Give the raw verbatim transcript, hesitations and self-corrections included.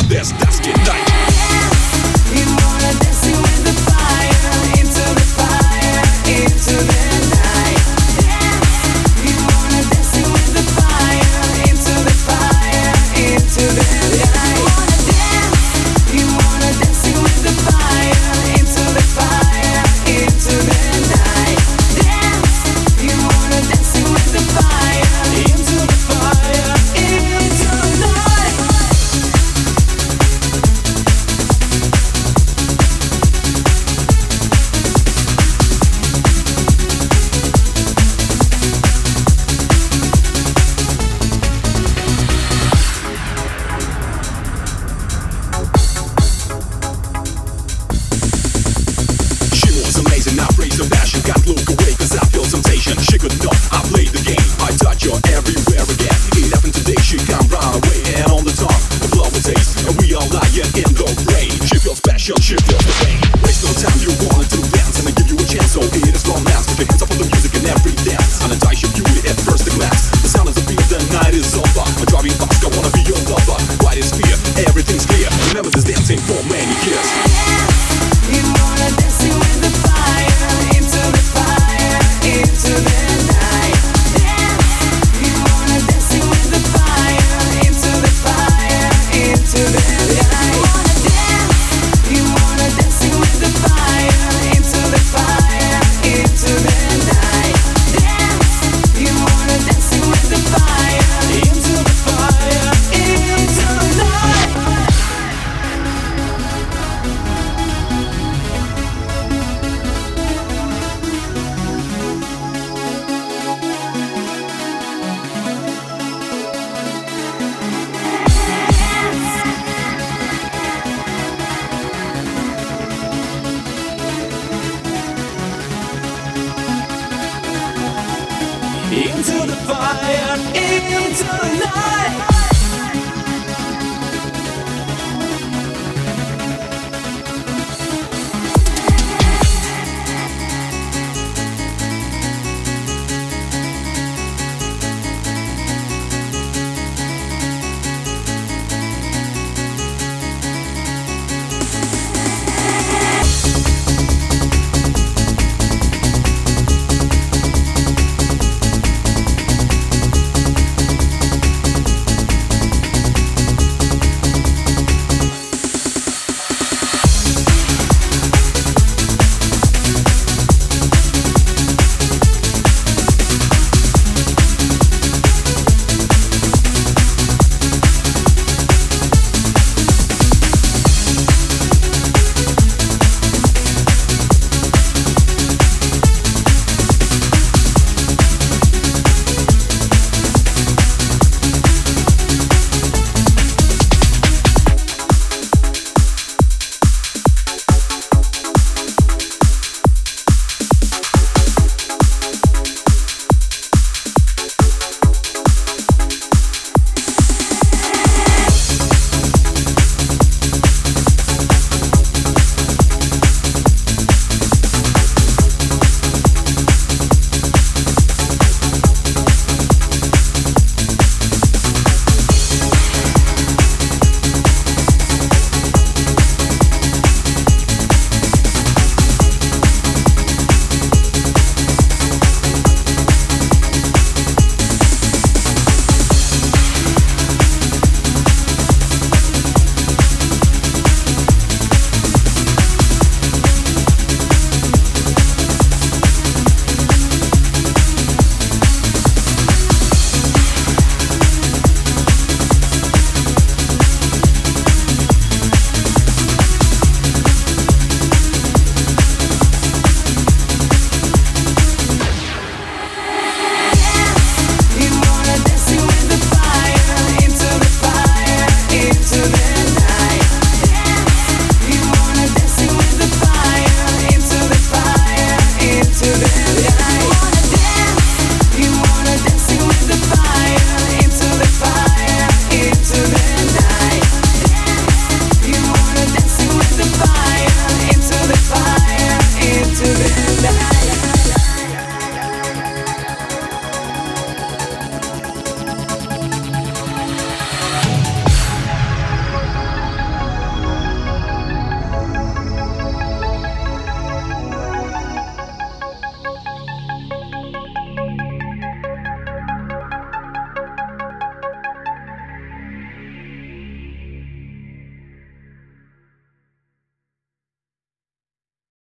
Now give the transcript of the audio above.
this dusty night. You wanna dance with the fire, into the fire, into the night. You wanna dance with the fire, into the fire, into the night. You wanna dance with the fire, into the fire, into the night. You wanna dance with the fire, into the fire, into the night. She was amazing, I praise her passion. Can't look away cause I feel sensation. She could know I played the game. I touch her everywhere again. It happened today, she can't run away. And on the tongue, of love and taste. And we are lying in the rain. She feels passion, she feels the pain. Waste no time, you wanted to dance. And I give you a chance, so it is long last. Put your hands up on the music and every dance. And I touch your beauty at first glance. The sound is a beat, the night is over. I'm driving fast, I wanna be your lover. What is fear? Everything's clear. Remember this dancing for many years. You wanna dance with the fire, into the fire, into the night. You wanna dance with the fire, into the fire, into the night. You wanna dance with the fire, into the fire, into the night. You wanna dance with the fire, into the fire, into the night. Into the fire, into the night.